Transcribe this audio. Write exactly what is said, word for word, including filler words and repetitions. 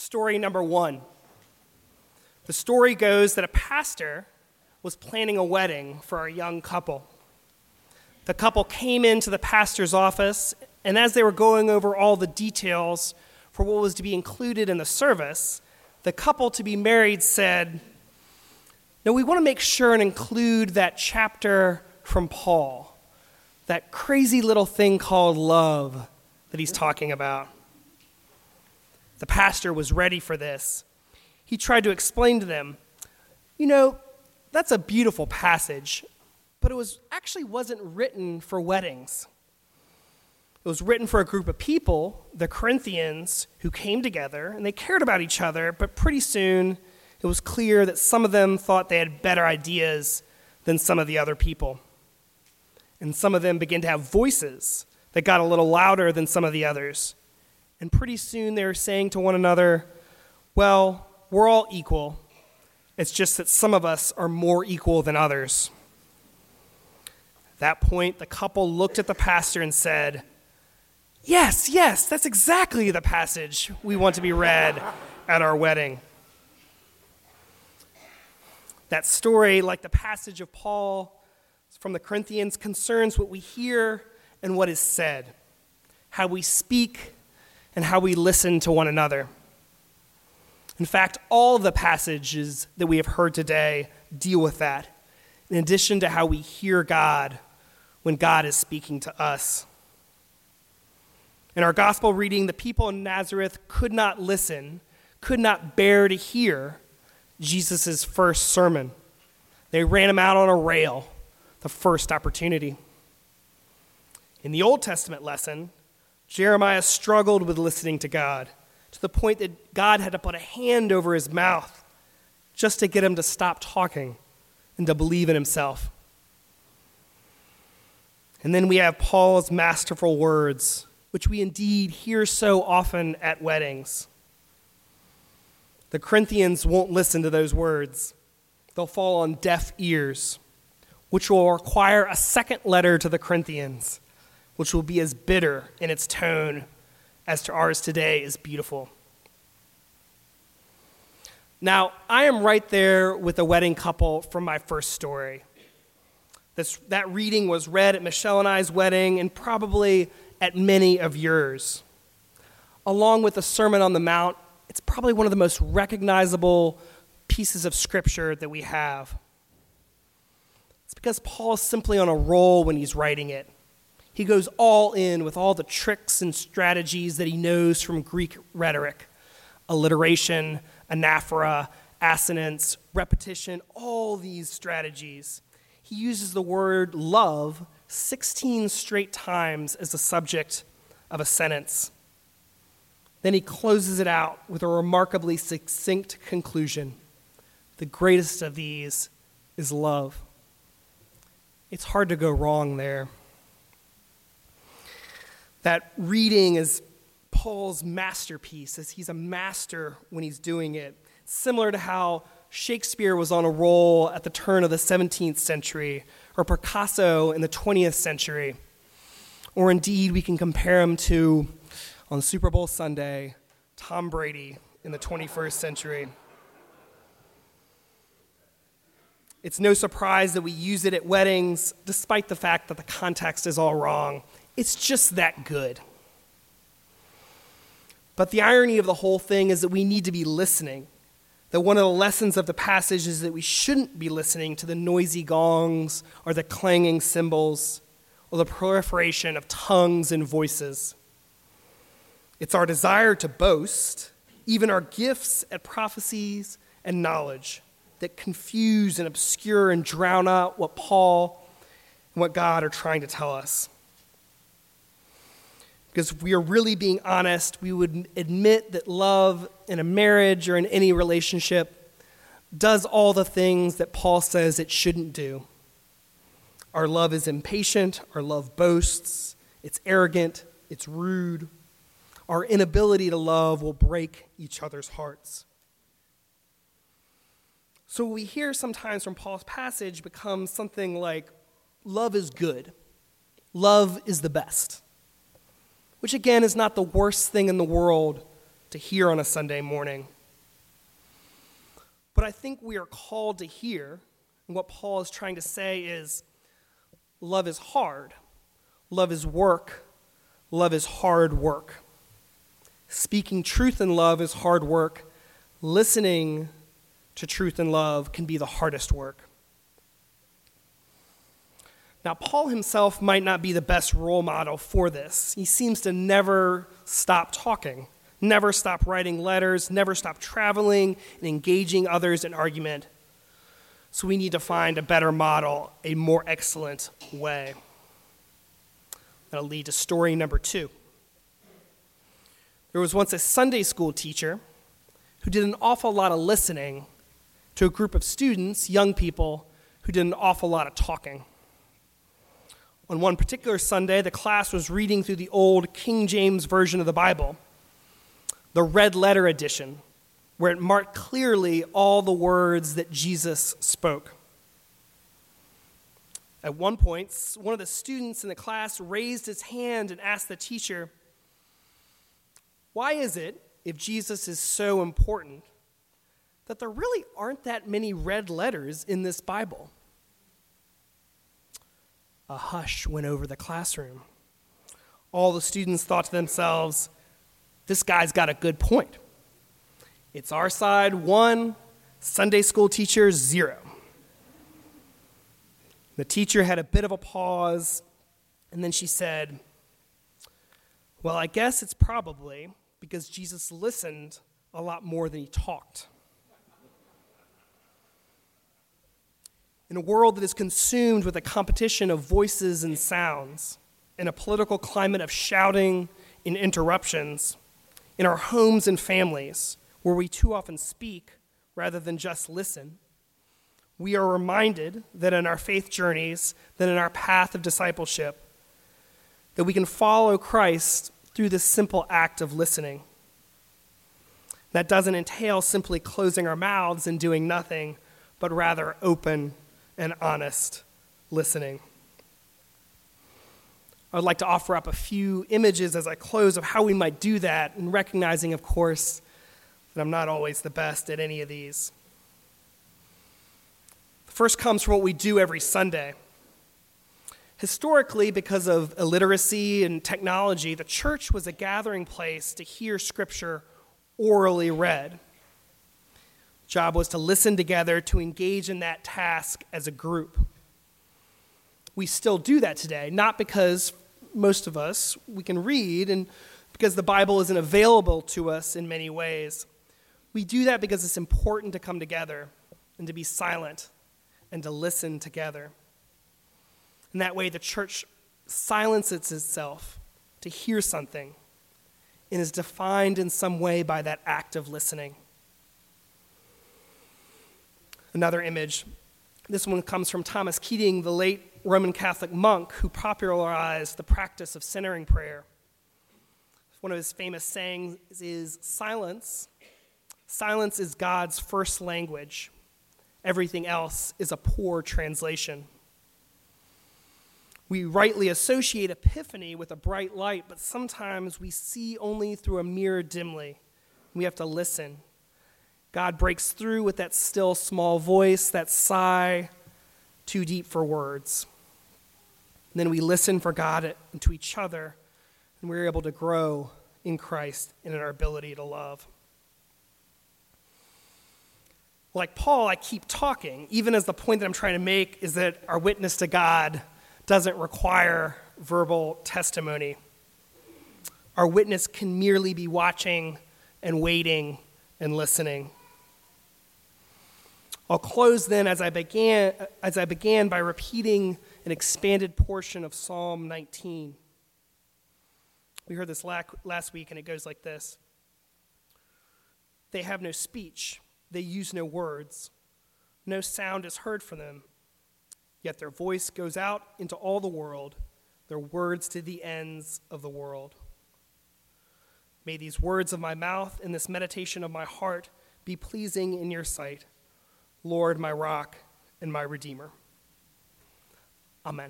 Story number one. The story goes that a pastor was planning a wedding for a young couple. The couple came into the pastor's office, and as they were going over all the details for what was to be included in the service, the couple to be married said, "No, we want to make sure and include that chapter from Paul, that crazy little thing called love that he's talking about." The pastor was ready for this. He tried to explain to them, you know, that's a beautiful passage, but it was actually wasn't written for weddings. It was written for a group of people, the Corinthians, who came together, and they cared about each other, but pretty soon it was clear that some of them thought they had better ideas than some of the other people. And some of them began to have voices that got a little louder than some of the others. And pretty soon they were saying to one another, well, we're all equal. It's just that some of us are more equal than others. At that point, the couple looked at the pastor and said, yes, yes, that's exactly the passage we want to be read at our wedding. That story, like the passage of Paul from the Corinthians, concerns what we hear and what is said, how we speak and how we listen to one another. In fact, all of the passages that we have heard today deal with that, in addition to how we hear God when God is speaking to us. In our gospel reading, the people in Nazareth could not listen, could not bear to hear Jesus' first sermon. They ran him out on a rail the first opportunity. In the Old Testament lesson, Jeremiah struggled with listening to God to the point that God had to put a hand over his mouth just to get him to stop talking and to believe in himself. And then we have Paul's masterful words, which we indeed hear so often at weddings. The Corinthians won't listen to those words. They'll fall on deaf ears, which will require a second letter to the Corinthians, which will be as bitter in its tone as to ours today is beautiful. Now, I am right there with the wedding couple from my first story. This, that reading was read at Michelle and I's wedding and probably at many of yours. Along with the Sermon on the Mount, it's probably one of the most recognizable pieces of scripture that we have. It's because Paul is simply on a roll when he's writing it. He goes all in with all the tricks and strategies that he knows from Greek rhetoric, alliteration, anaphora, assonance, repetition, all these strategies. He uses the word love sixteen straight times as the subject of a sentence. Then he closes it out with a remarkably succinct conclusion. The greatest of these is love. It's hard to go wrong there. That reading is Paul's masterpiece, as he's a master when he's doing it. Similar to how Shakespeare was on a roll at the turn of the seventeenth century, or Picasso in the twentieth century. Or indeed, we can compare him to, on Super Bowl Sunday, Tom Brady in the twenty-first century. It's no surprise that we use it at weddings, despite the fact that the context is all wrong. It's just that good. But the irony of the whole thing is that we need to be listening. That one of the lessons of the passage is that we shouldn't be listening to the noisy gongs or the clanging cymbals or the proliferation of tongues and voices. It's our desire to boast, even our gifts at prophecies and knowledge, that confuse and obscure and drown out what Paul and what God are trying to tell us. Because if we are really being honest, we would admit that love in a marriage or in any relationship does all the things that Paul says it shouldn't do. Our love is impatient, our love boasts, it's arrogant, it's rude. Our inability to love will break each other's hearts. So what we hear sometimes from Paul's passage becomes something like, love is good, love is the best. Which again is not the worst thing in the world to hear on a Sunday morning. But I think we are called to hear, and what Paul is trying to say is, love is hard. Love is work. Love is hard work. Speaking truth in love is hard work. Listening to truth and love can be the hardest work. Now, Paul himself might not be the best role model for this. He seems to never stop talking, never stop writing letters, never stop traveling and engaging others in argument. So we need to find a better model, a more excellent way. That'll lead to story number two. There was once a Sunday school teacher who did an awful lot of listening to a group of students, young people, who did an awful lot of talking. On one particular Sunday, the class was reading through the old King James Version of the Bible, the red letter edition, where it marked clearly all the words that Jesus spoke. At one point, one of the students in the class raised his hand and asked the teacher, "Why is it, if Jesus is so important, that there really aren't that many red letters in this Bible?" A hush went over the classroom. All the students thought to themselves, this guy's got a good point. It's our side, one, Sunday school teacher, zero. The teacher had a bit of a pause, and then she said, "Well, I guess it's probably because Jesus listened a lot more than he talked." In a world that is consumed with a competition of voices and sounds, in a political climate of shouting and interruptions, in our homes and families, where we too often speak rather than just listen, we are reminded that in our faith journeys, that in our path of discipleship, that we can follow Christ through this simple act of listening. That doesn't entail simply closing our mouths and doing nothing, but rather open and honest listening. I would like to offer up a few images as I close of how we might do that, and recognizing, of course, that I'm not always the best at any of these. The first comes from what we do every Sunday. Historically, because of illiteracy and technology, the church was a gathering place to hear Scripture orally read. Job was to listen together, to engage in that task as a group. We still do that today, not because most of us, we can read, and because the Bible isn't available to us in many ways. We do that because it's important to come together and to be silent and to listen together. In that way, the church silences itself to hear something and is defined in some way by that act of listening. Another image, this one comes from Thomas Keating, the late Roman Catholic monk who popularized the practice of centering prayer. One of his famous sayings is, silence, silence is God's first language. Everything else is a poor translation. We rightly associate Epiphany with a bright light, but sometimes we see only through a mirror dimly. We have to listen. God breaks through with that still small voice, that sigh, too deep for words. And then we listen for God and to each other, and we're able to grow in Christ and in our ability to love. Like Paul, I keep talking, even as the point that I'm trying to make is that our witness to God doesn't require verbal testimony. Our witness can merely be watching and waiting and listening. I'll close then as I began as I began by repeating an expanded portion of Psalm nineteen. We heard this last week, and it goes like this. They have no speech, they use no words, no sound is heard from them, yet their voice goes out into all the world, their words to the ends of the world. May these words of my mouth and this meditation of my heart be pleasing in your sight, Lord, my rock and my redeemer. Amen.